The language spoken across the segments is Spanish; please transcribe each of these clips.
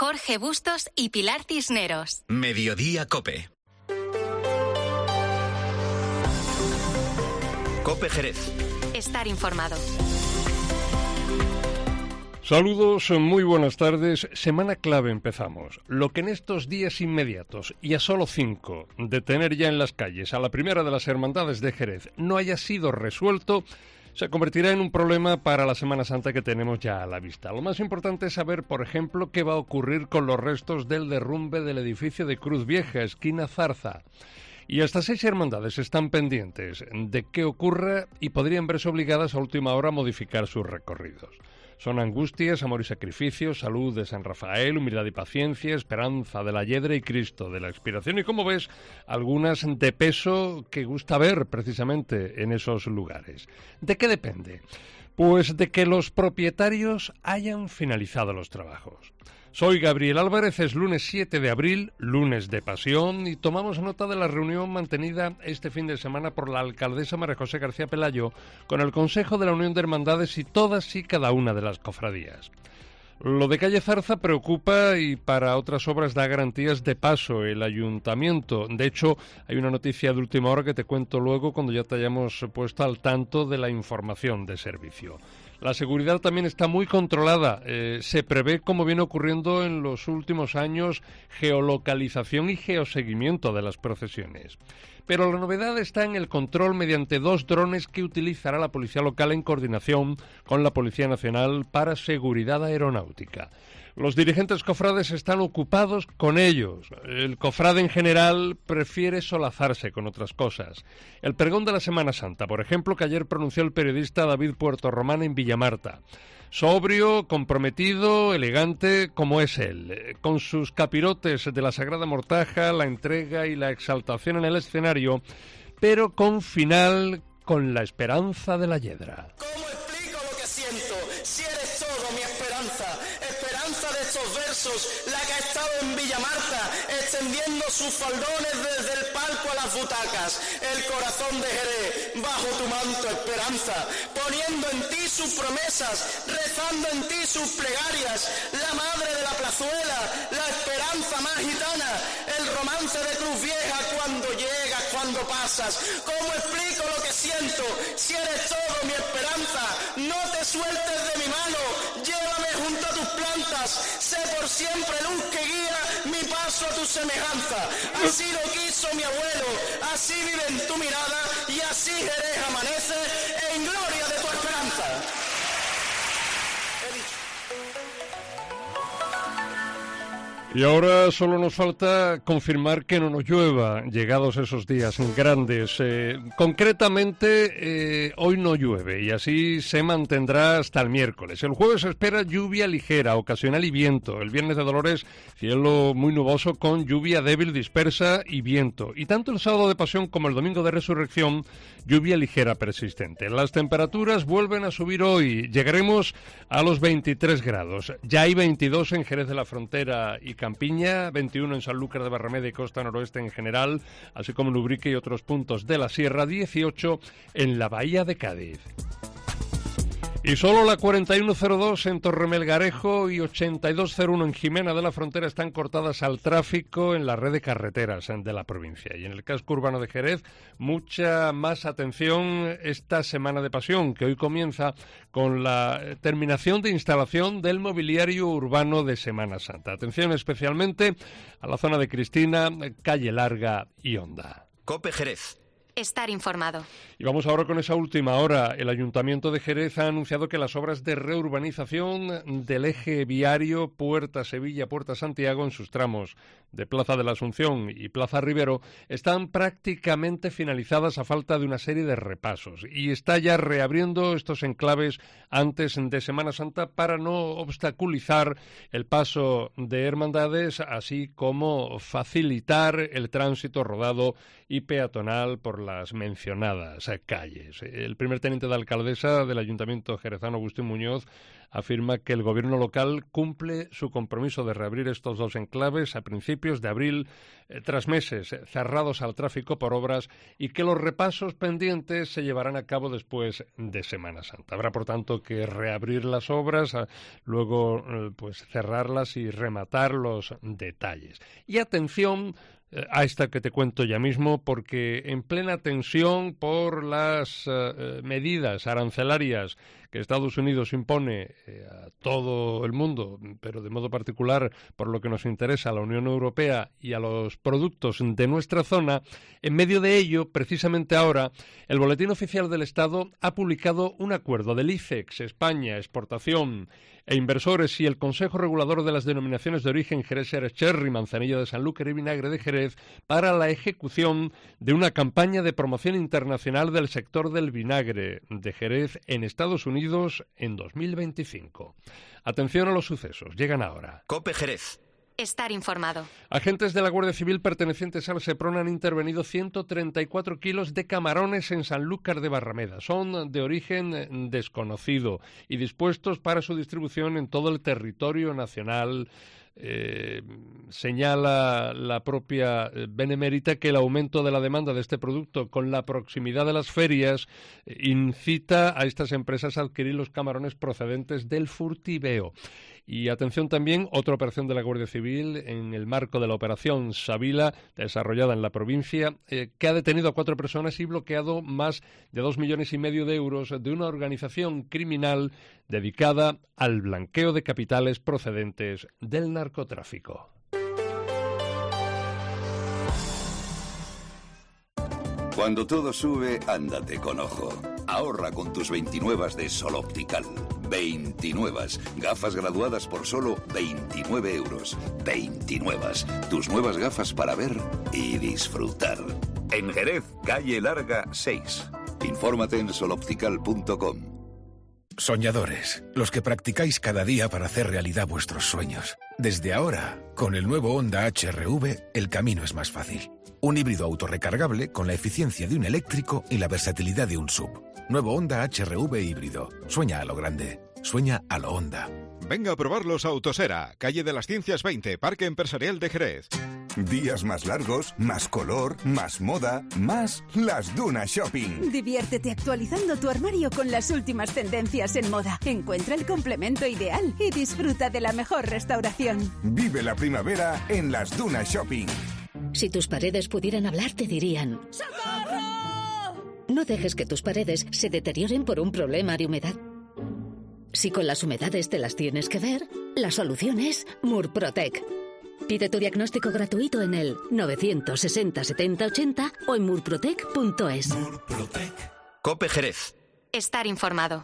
Jorge Bustos y Pilar Cisneros. Mediodía COPE. COPE Jerez. Estar informado. Saludos, muy buenas tardes. Semana clave empezamos. Lo que en estos días inmediatos, y a solo 5, de tener ya en las calles a la primera de las hermandades de Jerez no haya sido resuelto, se convertirá en un problema para la Semana Santa que tenemos ya a la vista. Lo más importante es saber, por ejemplo, qué va a ocurrir con los restos del derrumbe del edificio de Cruz Vieja, esquina Zarza. Y hasta 6 hermandades están pendientes de qué ocurra y podrían verse obligadas a última hora a modificar sus recorridos. Son Angustias, Amor y Sacrificio, Salud de San Rafael, Humildad y Paciencia, Esperanza de la Hiedra y Cristo de la Expiración. Y como ves, algunas de peso que gusta ver precisamente en esos lugares. ¿De qué depende? Pues de que los propietarios hayan finalizado los trabajos. Soy Gabriel Álvarez, es lunes 7 de abril, lunes de pasión, y tomamos nota de la reunión mantenida este fin de semana por la alcaldesa María José García Pelayo con el Consejo de la Unión de Hermandades y todas y cada una de las cofradías. Lo de calle Zarza preocupa y para otras obras da garantías de paso el ayuntamiento. De hecho, hay una noticia de última hora que te cuento luego cuando ya te hayamos puesto al tanto de la información de servicio. La seguridad también está muy controlada. Se prevé, como viene ocurriendo en los últimos años, geolocalización y geoseguimiento de las procesiones. Pero la novedad está en el control mediante 2 drones que utilizará la Policía Local en coordinación con la Policía Nacional para seguridad aeronáutica. Los dirigentes cofrades están ocupados con ellos. El cofrade en general prefiere solazarse con otras cosas. El pregón de la Semana Santa, por ejemplo, que ayer pronunció el periodista David Puerto Román en Villamarta. Sobrio, comprometido, elegante, como es él. Con sus capirotes de la Sagrada Mortaja, la entrega y la exaltación en el escenario, pero con final con la esperanza de la Hiedra. ¿Cómo explico lo que siento? Si eres todo mi esperanza, esperanza de estos versos, la que ha estado en Villamarta, extendiendo sus faldones desde el palco a las butacas, el corazón de Jerez, bajo tu manto esperanza, poniendo en ti sus promesas, rezando en ti sus plegarias, la madre de la plazuela, la esperanza más gitana, el romance de Cruz Vieja cuando llegas, cuando pasas. ¿Cómo explico lo que siento? Si eres todo mi esperanza, no te sueltes de mi mano, llévame junto a tus plantas, sé por siempre luz que guía mi paso a tu semejanza. Así lo quiso mi abuelo, así vive en tu mirada y así Jerez amanece en gloria de tu esperanza. Y ahora solo nos falta confirmar que no nos llueva, llegados esos días grandes. Concretamente, hoy no llueve y así se mantendrá hasta el miércoles. El jueves se espera lluvia ligera, ocasional y viento. El viernes de Dolores, cielo muy nuboso con lluvia débil, dispersa y viento. Y tanto el sábado de Pasión como el domingo de Resurrección, lluvia ligera persistente. Las temperaturas vuelven a subir hoy. Llegaremos a los 23 grados. Ya hay 22 en Jerez de la Frontera y Campiña, 21 en Sanlúcar de Barrameda y Costa Noroeste en general, así como en Ubrique y otros puntos de la Sierra, 18 en la Bahía de Cádiz. Y solo la 4102 en Torremelgarejo y 8201 en Jimena de la Frontera están cortadas al tráfico en la red de carreteras de la provincia. Y en el casco urbano de Jerez, mucha más atención esta Semana de Pasión, que hoy comienza con la terminación de instalación del mobiliario urbano de Semana Santa. Atención especialmente a la zona de Cristina, Calle Larga y Honda. COPE Jerez. Estar informado. Y vamos ahora con esa última hora. El Ayuntamiento de Jerez ha anunciado que las obras de reurbanización del eje viario Puerta Sevilla, Puerta Santiago, en sus tramos de Plaza de la Asunción y Plaza Rivero, están prácticamente finalizadas a falta de una serie de repasos. Y está ya reabriendo estos enclaves antes de Semana Santa para no obstaculizar el paso de hermandades, así como facilitar el tránsito rodado y peatonal por las mencionadas calles. El primer teniente de alcaldesa del Ayuntamiento jerezano, Agustín Muñoz, afirma que el gobierno local cumple su compromiso de reabrir estos dos enclaves a principios de abril, tras meses cerrados al tráfico por obras, y que los repasos pendientes se llevarán a cabo después de Semana Santa. Habrá, por tanto, que reabrir las obras, luego pues cerrarlas y rematar los detalles. Y atención a esta que te cuento ya mismo, porque en plena tensión por las medidas arancelarias que Estados Unidos impone a todo el mundo, pero de modo particular, por lo que nos interesa, a la Unión Europea y a los productos de nuestra zona, en medio de ello, precisamente ahora, el Boletín Oficial del Estado ha publicado un acuerdo del ICEX, España, Exportación e Inversores, y el Consejo Regulador de las Denominaciones de Origen, Jerez, Xeres, Cherry, Manzanilla de Sanlúcar y Vinagre de Jerez, para la ejecución de una campaña de promoción internacional del sector del vinagre de Jerez en Estados Unidos en 2025. Atención a los sucesos, llegan ahora. COPE Jerez. Estar informado. Agentes de la Guardia Civil pertenecientes al SEPRON han intervenido 134 kilos de camarones en Sanlúcar de Barrameda. Son de origen desconocido y dispuestos para su distribución en todo el territorio nacional. Señala la propia Benemérita que el aumento de la demanda de este producto con la proximidad de las ferias incita a estas empresas a adquirir los camarones procedentes del furtiveo. Y atención también, otra operación de la Guardia Civil en el marco de la Operación Savila, desarrollada en la provincia, que ha detenido a 4 personas y bloqueado más de 2,5 millones de euros de una organización criminal dedicada al blanqueo de capitales procedentes del narcotráfico. Cuando todo sube, ándate con ojo. Ahorra con tus 29 de Sol Optical. 29. Gafas graduadas por solo 29 euros. 29. Tus nuevas gafas para ver y disfrutar. En Jerez, calle Larga 6. Infórmate en soloptical.com. Soñadores, los que practicáis cada día para hacer realidad vuestros sueños. Desde ahora, con el nuevo Honda HR-V, el camino es más fácil. Un híbrido autorrecargable con la eficiencia de un eléctrico y la versatilidad de un SUV. Nuevo Honda HR-V híbrido. Sueña a lo grande. Sueña a lo Honda. Venga a probarlos a Autosera, calle de las Ciencias 20, Parque Empresarial de Jerez. Días más largos, más color, más moda, más Las Dunas Shopping. Diviértete actualizando tu armario con las últimas tendencias en moda. Encuentra el complemento ideal y disfruta de la mejor restauración. Vive la primavera en Las Dunas Shopping. Si tus paredes pudieran hablar, te dirían: ¡socorro! No dejes que tus paredes se deterioren por un problema de humedad. Si con las humedades te las tienes que ver, la solución es Murprotec. Pide tu diagnóstico gratuito en el 960 70 80 o en murprotec.es. Murprotec. COPE Jerez. Estar informado.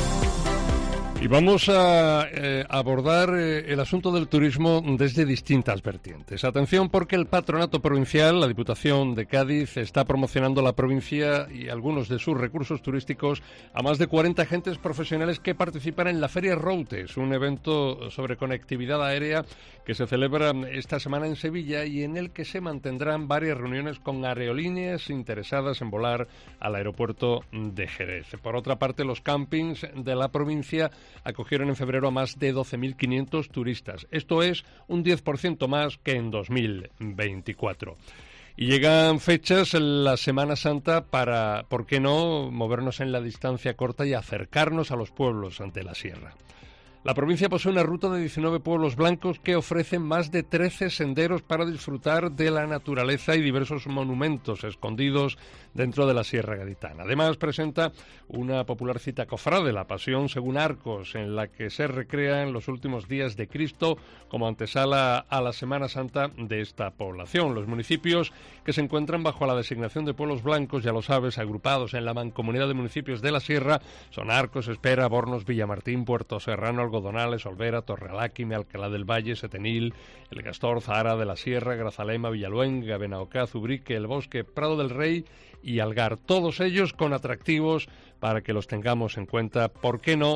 Y vamos a abordar el asunto del turismo desde distintas vertientes. Atención, porque el Patronato Provincial, la Diputación de Cádiz, está promocionando la provincia y algunos de sus recursos turísticos a más de 40 agentes profesionales que participan en la Feria Routes, un evento sobre conectividad aérea que se celebra esta semana en Sevilla y en el que se mantendrán varias reuniones con aerolíneas interesadas en volar al aeropuerto de Jerez. Por otra parte, los campings de la provincia acogieron en febrero a más de 12.500 turistas. Esto es un 10% más que en 2024. Y llegan fechas en la Semana Santa para, ¿por qué no?, movernos en la distancia corta y acercarnos a los pueblos de la sierra. La provincia posee una ruta de 19 pueblos blancos que ofrecen más de 13 senderos para disfrutar de la naturaleza y diversos monumentos escondidos dentro de la Sierra Gaditana. Además, presenta una popular cita cofrade, la Pasión según Arcos, en la que se recrean los últimos días de Cristo como antesala a la Semana Santa de esta población. Los municipios que se encuentran bajo la designación de pueblos blancos, ya lo sabes, agrupados en la Mancomunidad de Municipios de la Sierra, son Arcos, Espera, Bornos, Villamartín, Puerto Serrano, Algodonales, Olvera, Torrealáquime, Alcalá del Valle, Setenil, El Castor, Zahara de la Sierra, Grazalema, Villaluenga, Benaocaz, Ubrique, El Bosque, Prado del Rey y Algar. Todos ellos con atractivos para que los tengamos en cuenta, ¿por qué no?,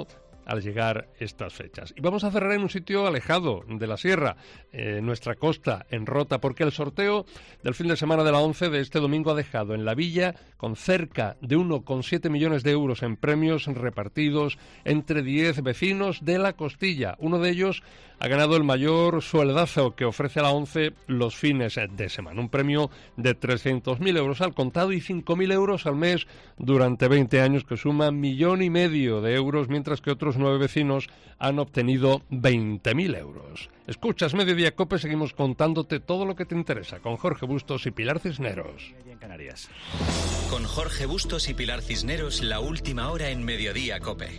al llegar estas fechas. Y vamos a cerrar en un sitio alejado de la sierra, nuestra costa, en Rota, porque el sorteo del fin de semana de la 11 de este domingo ha dejado en la villa con cerca de 1,7 millones de euros en premios repartidos entre 10 vecinos de la Costilla. Uno de ellos ha ganado el mayor sueldazo que ofrece la 11 los fines de semana, un premio de 300.000 euros al contado y 5.000 euros al mes durante 20 años, que suma 1,5 millones de euros, mientras que otros 9 vecinos han obtenido 20.000 euros. Escuchas Mediodía Cope, seguimos contándote todo lo que te interesa con Jorge Bustos y Pilar Cisneros. En Canarias. Con Jorge Bustos y Pilar Cisneros, la última hora en Mediodía Cope.